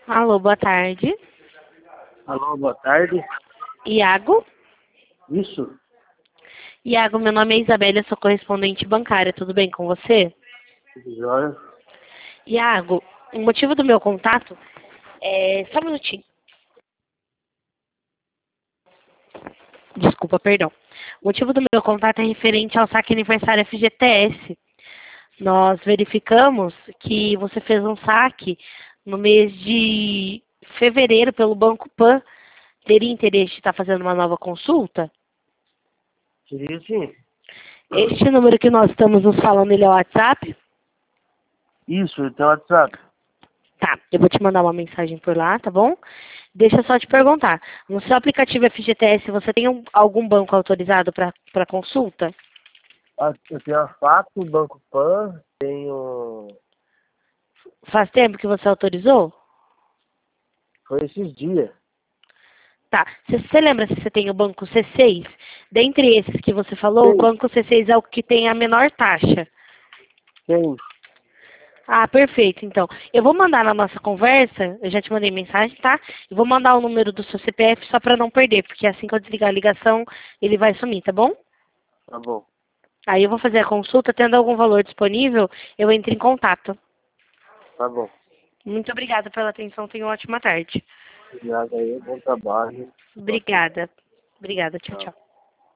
Alô, boa tarde. Alô, boa tarde. Iago? Isso? Iago, meu nome é Isabela, eu sou correspondente bancária, tudo bem com você? Tudo jóia? Iago, o motivo do meu contato é... Só um minutinho. Desculpa, perdão. O motivo do meu contato é referente ao saque aniversário FGTS. Nós verificamos que você fez um saque no mês de fevereiro pelo Banco Pan. Teria interesse de estar fazendo uma nova consulta? Seria sim. Este número que nós estamos nos falando, ele é o WhatsApp? Isso, tem WhatsApp. Tá, eu vou te mandar uma mensagem por lá, tá bom? Deixa eu só te perguntar. No seu aplicativo FGTS, você tem algum banco autorizado para consulta? Eu tenho a Fato, Banco Pan, tenho... Faz tempo que você autorizou? Foi esses dias. Tá. Você lembra se você tem o banco C6? Dentre esses que você falou, o Tem, banco C6 é o que tem a menor taxa. tem. Ah, perfeito. Então, eu vou mandar na nossa conversa, eu já te mandei mensagem, tá? Eu vou mandar o número do seu CPF só para não perder, porque assim que eu desligar a ligação, ele vai sumir, tá bom? Tá bom. Aí eu vou fazer a consulta, tendo algum valor disponível, eu entro em contato. Tá bom. Muito obrigada pela atenção, tenha uma ótima tarde. Obrigado aí, bom trabalho. Obrigada. Obrigada, tchau, Tchau. tchau.